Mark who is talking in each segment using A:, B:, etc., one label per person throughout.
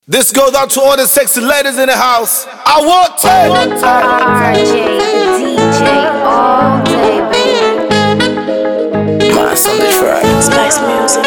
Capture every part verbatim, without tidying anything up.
A: This goes out to all the sexy ladies in the house. I want to
B: R J, D J, all day, baby.
C: Mass on the track.
B: Spice music.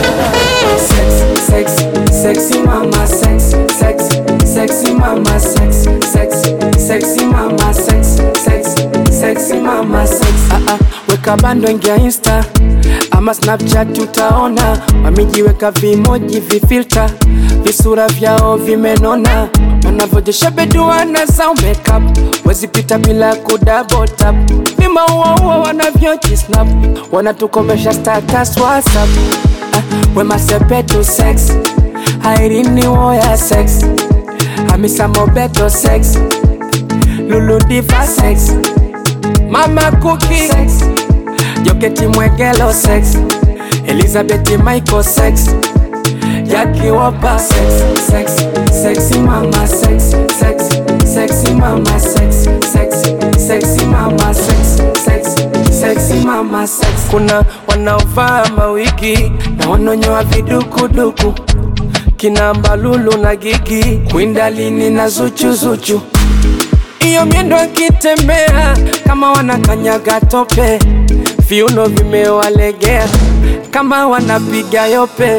D: Sexy, sexy, sexy mama, sexy, sexy, sexy mama, sexy, sexy, sexy mama, sexy, sexy, sexy mama, sexy. Ah ah, weka bando ingia Insta ama Snapchat utaona wamejiweka vimoji vifilter, visura vyao vimenona, wanavyojesha beduana za makeup, wezi pita bila kudouble tap, vima uwa uwa wanavyojisnap, wanatukomesha status WhatsApp. Ah, wema sepetu sex, hairini woya sex, Hamisa Mobeto sex, Lulu Diva sex, Mama Cookie sex, Joketi Mwegelo sex, Elizabeth Michael sex, Jackie Wopa sex, sex, sexy mama sex, sex, sexy mama sex, sex, sexy mama sex, sex, sexy mama sex. Kuna wanaovaa mawigi na wanonyoa vidukuduku, kina Mbalulu na Gigi, Kwindalini na Zuchu Zuchu. Iyo miendo akitembea kama wanakanyaga tope, viuno vimewalegea kama wanapiga yope.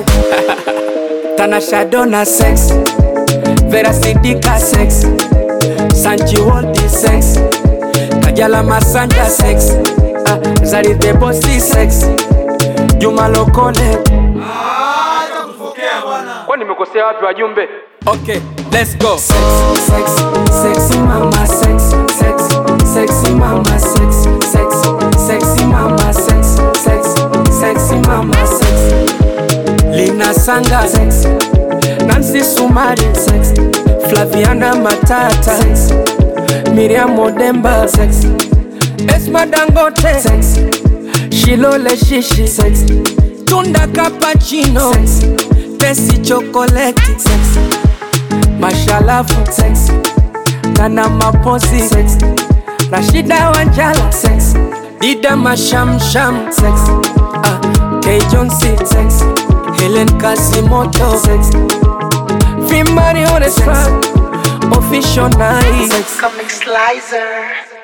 D: Tanasha Donna sex, Vera Sidika sex, Sanji Waldi sex, Kajala Masanja sex, ah, Zari the Bossy sex, Juma Lokole.
A: Ah, itakufokea bwana.
D: Kwa nimekosea wapi wajumbe? Okay, let's go. Sex, sex, sexy mama sex, sex, sexy mama sex, sex, sexy mama sex, sex, sexy mama sex. Lina Sanga sex, Nancy Sumari sex, Flaviana Matata sex, Miriam Odemba sex, Esma Dangote sex, Shilole Shishi sex, Tunda Cappuccino sex, Tessie Chocolate sex, Mashalafu sex, Nana Maposi sex, Rashida Wanjala sex, Dida Mashamsham sex, ah, K Johnson sex, Helen Kasimoto sex, Vimari on the track, Official night sex,
B: Comic Slicer.